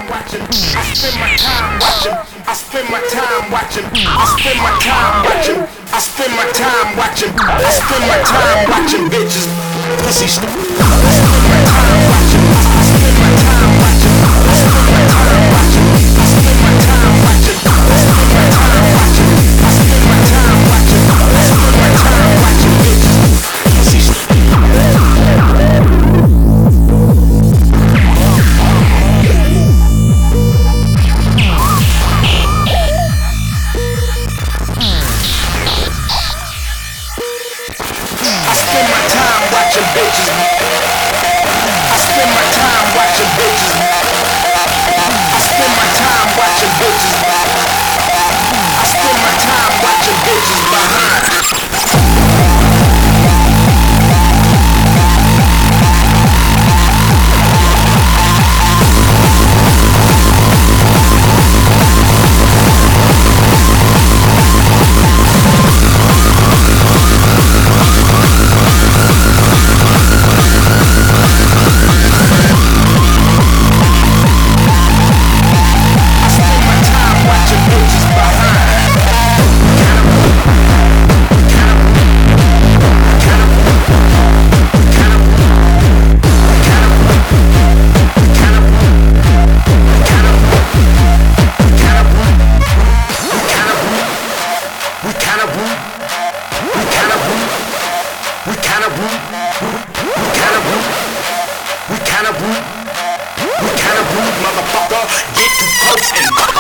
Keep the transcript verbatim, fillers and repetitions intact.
watching. I spend my time watching. I spend my time watching. I spend my time watching. I spend my time watching. I spend my time watching bitches. Pussy st- I spend my time watching. I spend my time watching. I spend my time watching. I spend my time watching. I spend my time watching. I spend my time watching. I spend my time watching bitches. Pussy st- bitches. I spend my time watching bitches. I spend my time watching bitches. I spend my time watching bitches behind. We kinda rude, motherfucker. Get too close and